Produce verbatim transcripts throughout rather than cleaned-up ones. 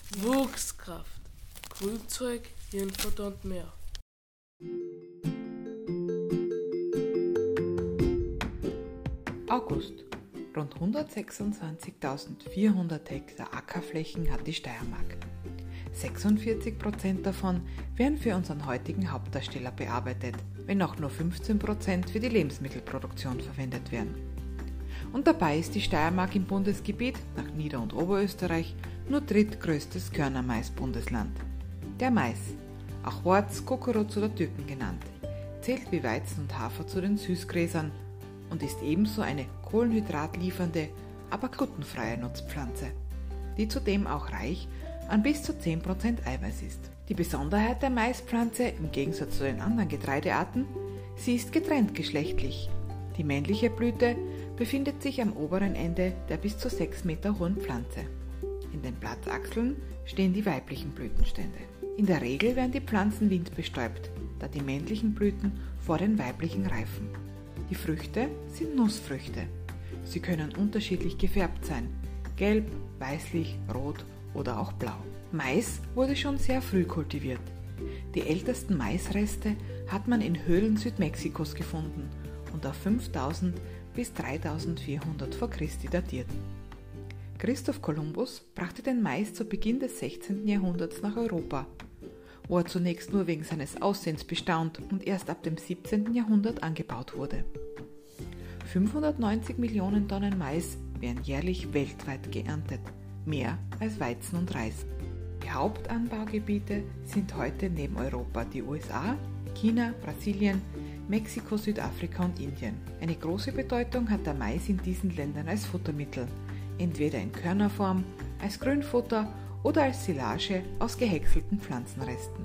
Wuchskraft, Grünzeug, Hirnfutter und mehr. August. Rund hundertsechsundzwanzigtausendvierhundert Hektar Ackerflächen hat die Steiermark. sechsundvierzig Prozent davon werden für unseren heutigen Hauptdarsteller bearbeitet, wenn auch nur fünfzehn Prozent für die Lebensmittelproduktion verwendet werden. Und dabei ist die Steiermark im Bundesgebiet nach Nieder- und Oberösterreich nur drittgrößtes Körnermais-Bundesland. Der Mais, auch Worz, Kukuruz oder Türken genannt, zählt wie Weizen und Hafer zu den Süßgräsern und ist ebenso eine kohlenhydratliefernde, aber glutenfreie Nutzpflanze, die zudem auch reich an bis zu zehn Prozent Eiweiß ist. Die Besonderheit der Maispflanze im Gegensatz zu den anderen Getreidearten, sie ist getrennt geschlechtlich. Die männliche Blüte befindet sich am oberen Ende der bis zu sechs Meter hohen Pflanze. In den Blattachseln stehen die weiblichen Blütenstände. In der Regel werden die Pflanzen windbestäubt, da die männlichen Blüten vor den weiblichen reifen. Die Früchte sind Nussfrüchte. Sie können unterschiedlich gefärbt sein, gelb, weißlich, rot oder auch blau. Mais wurde schon sehr früh kultiviert. Die ältesten Maisreste hat man in Höhlen Südmexikos gefunden und auf fünftausend bis dreitausendvierhundert vor Christi datiert. Christoph Kolumbus brachte den Mais zu Beginn des sechzehnten Jahrhunderts nach Europa, wo er zunächst nur wegen seines Aussehens bestaunt und erst ab dem siebzehnten Jahrhundert angebaut wurde. fünfhundertneunzig Millionen Tonnen Mais werden jährlich weltweit geerntet, mehr als Weizen und Reis. Die Hauptanbaugebiete sind heute neben Europa die U S A, China, Brasilien, Mexiko, Südafrika und Indien. Eine große Bedeutung hat der Mais in diesen Ländern als Futtermittel, entweder in Körnerform, als Grünfutter oder als Silage aus gehäckselten Pflanzenresten.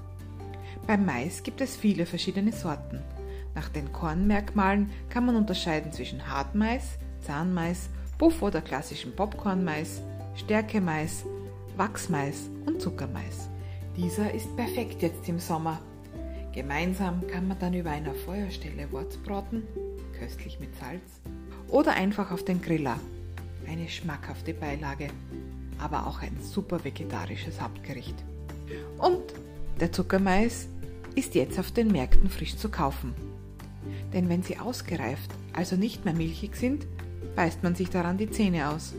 Beim Mais gibt es viele verschiedene Sorten. Nach den Kornmerkmalen kann man unterscheiden zwischen Hartmais, Zahnmais, Puff- oder klassischen Popcornmais, Stärkemais, Wachsmais und Zuckermais. Dieser ist perfekt jetzt im Sommer. Gemeinsam kann man dann über einer Feuerstelle Worz braten, köstlich mit Salz, oder einfach auf den Griller. Eine schmackhafte Beilage, aber auch ein super vegetarisches Hauptgericht. Und der Zuckermais ist jetzt auf den Märkten frisch zu kaufen. Denn wenn sie ausgereift, also nicht mehr milchig sind, beißt man sich daran die Zähne aus.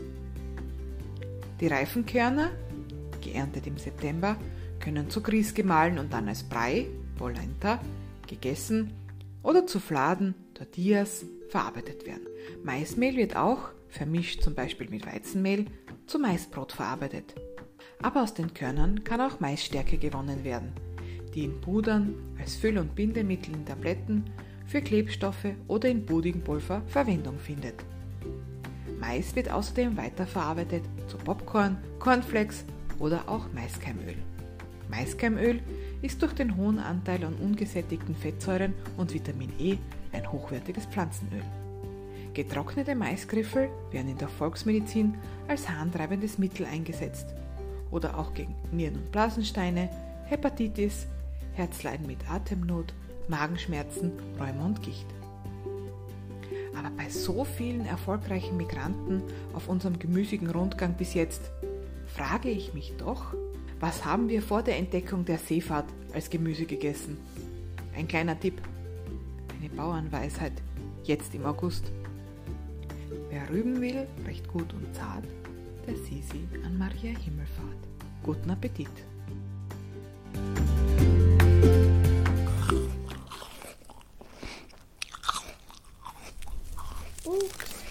Die reifen Körner, geerntet im September, können zu Grieß gemahlen und dann als Brei, Polenta, gegessen oder zu Fladen, Tortillas verarbeitet werden. Maismehl wird auch, vermischt zum Beispiel mit Weizenmehl, zu Maisbrot verarbeitet. Aber aus den Körnern kann auch Maisstärke gewonnen werden, die in Pudern, als Füll- und Bindemittel in Tabletten, für Klebstoffe oder in Puddingpulver Verwendung findet. Mais wird außerdem weiterverarbeitet zu Popcorn, Cornflakes oder auch Maiskeimöl. Maiskeimöl ist durch den hohen Anteil an ungesättigten Fettsäuren und Vitamin E ein hochwertiges Pflanzenöl. Getrocknete Maisgriffel werden in der Volksmedizin als harntreibendes Mittel eingesetzt oder auch gegen Nieren- und Blasensteine, Hepatitis, Herzleiden mit Atemnot, Magenschmerzen, Rheuma und Gicht. Aber bei so vielen erfolgreichen Migranten auf unserem gemüsigen Rundgang bis jetzt, frage ich mich doch, was haben wir vor der Entdeckung der Seefahrt als Gemüse gegessen? Ein kleiner Tipp, eine Bauernweisheit, jetzt im August. Wer rüben will, recht gut und zart, der sieh sie an Maria Himmelfahrt. Guten Appetit! Ups.